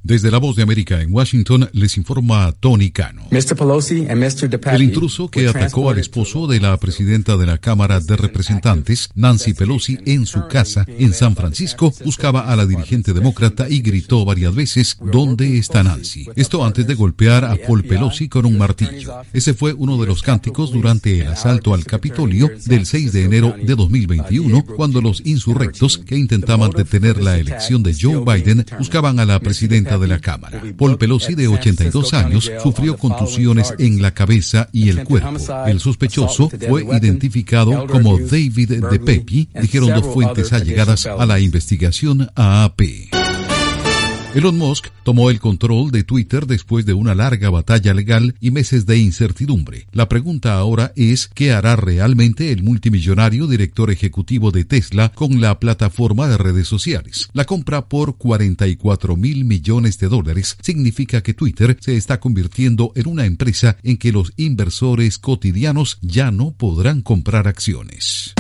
Desde La Voz de América en Washington, les informa Tony Cano. El intruso que atacó al esposo de la presidenta de la Cámara de Representantes, Nancy Pelosi, en su casa en San Francisco, buscaba a la dirigente demócrata y gritó varias veces, ¿dónde está Nancy? Esto antes de golpear a Paul Pelosi con un martillo. Ese fue uno de los cánticos durante el asalto al Capitolio del 6 de enero de 2021, cuando los insurrectos que intentaban detener la elección de Joe Biden buscaban a la presidenta de la Cámara. Paul Pelosi, de 82 años, sufrió contusiones en la cabeza y el cuerpo. El sospechoso fue identificado como David DePepe, dijeron dos fuentes allegadas a la investigación AAP. Elon Musk tomó el control de Twitter después de una larga batalla legal y meses de incertidumbre. La pregunta ahora es, ¿qué hará realmente el multimillonario director ejecutivo de Tesla con la plataforma de redes sociales? La compra por $44,000 millones significa que Twitter se está convirtiendo en una empresa en que los inversores cotidianos ya no podrán comprar acciones.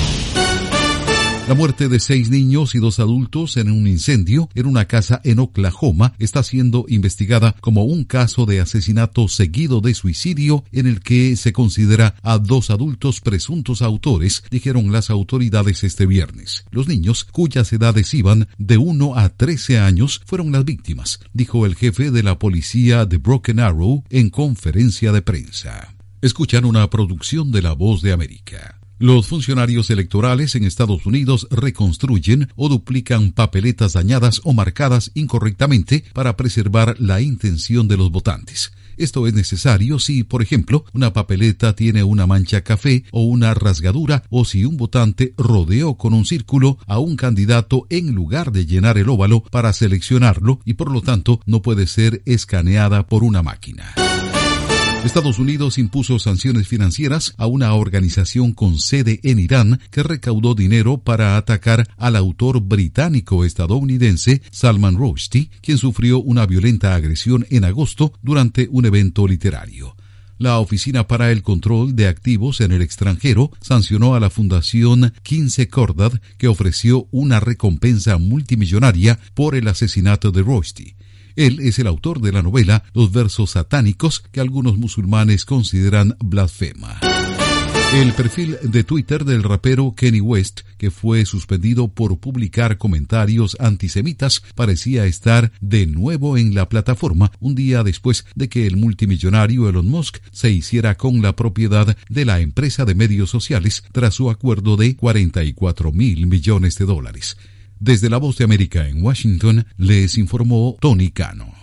La muerte de 6 niños y 2 adultos en un incendio en una casa en Oklahoma está siendo investigada como un caso de asesinato seguido de suicidio en el que se considera a 2 adultos presuntos autores, dijeron las autoridades este viernes. Los niños, cuyas edades iban de 1 a 13 años, fueron las víctimas, dijo el jefe de la policía de Broken Arrow en conferencia de prensa. Escuchan una producción de La Voz de América. Los funcionarios electorales en Estados Unidos reconstruyen o duplican papeletas dañadas o marcadas incorrectamente para preservar la intención de los votantes. Esto es necesario si, por ejemplo, una papeleta tiene una mancha café o una rasgadura, o si un votante rodeó con un círculo a un candidato en lugar de llenar el óvalo para seleccionarlo y por lo tanto no puede ser escaneada por una máquina. Estados Unidos impuso sanciones financieras a una organización con sede en Irán que recaudó dinero para atacar al autor británico-estadounidense Salman Rushdie, quien sufrió una violenta agresión en agosto durante un evento literario. La Oficina para el Control de Activos en el Extranjero sancionó a la Fundación Quince Cordad, que ofreció una recompensa multimillonaria por el asesinato de Rushdie. Él es el autor de la novela Los versos satánicos, que algunos musulmanes consideran blasfema. El perfil de Twitter del rapero Kanye West, que fue suspendido por publicar comentarios antisemitas, parecía estar de nuevo en la plataforma un día después de que el multimillonario Elon Musk se hiciera con la propiedad de la empresa de medios sociales tras su acuerdo de $44,000 millones. Desde La Voz de América en Washington, les informó Tony Cano.